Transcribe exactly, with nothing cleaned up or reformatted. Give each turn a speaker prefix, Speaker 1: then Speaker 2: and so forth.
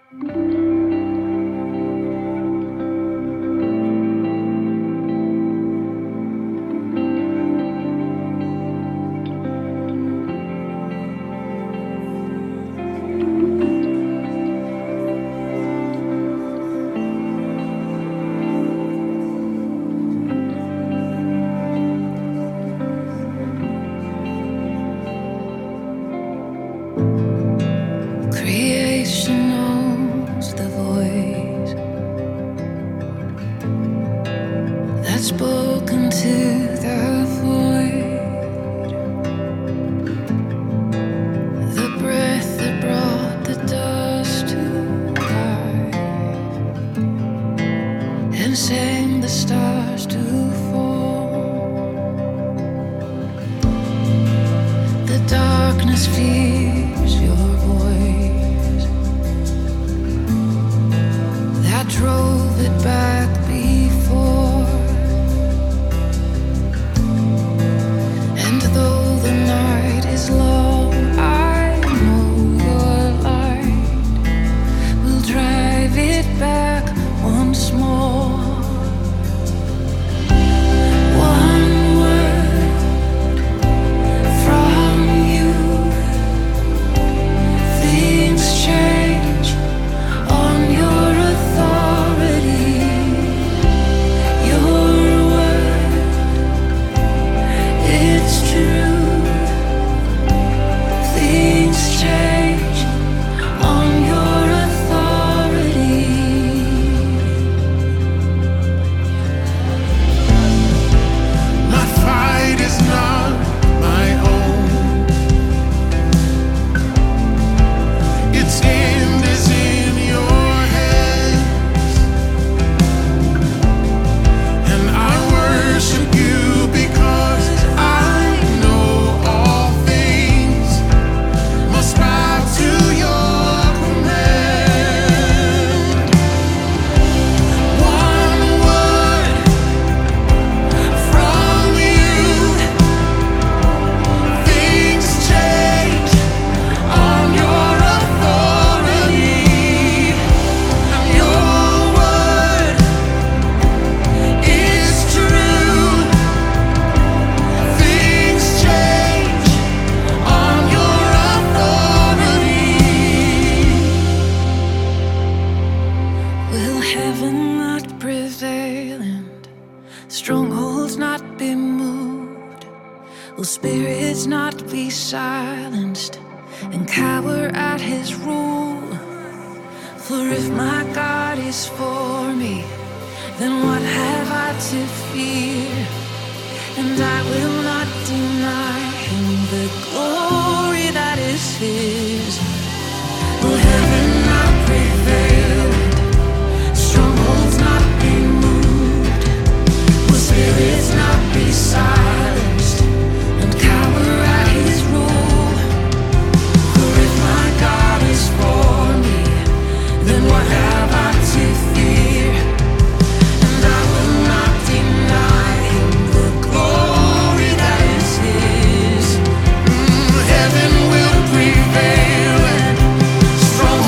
Speaker 1: Creation knows the voice that's spoken to the void, the breath that brought the dust to life and sang the stars to fall. The darkness fears your drove it back before, and though the night is long, I know your light will drive it back once more. One word from you, things change on your strongholds not be moved? Will spirits not be silenced and cower at his rule? For if my God is for me, then what have I to fear? And I will not deny him the glory that is his. Will heaven not prevail? Strongholds not be moved? Will spirits not be silenced and cower at his rule? For if my God is for me, then what have I to fear? And I will not deny him the glory that is his. Mm, heaven will prevail and strong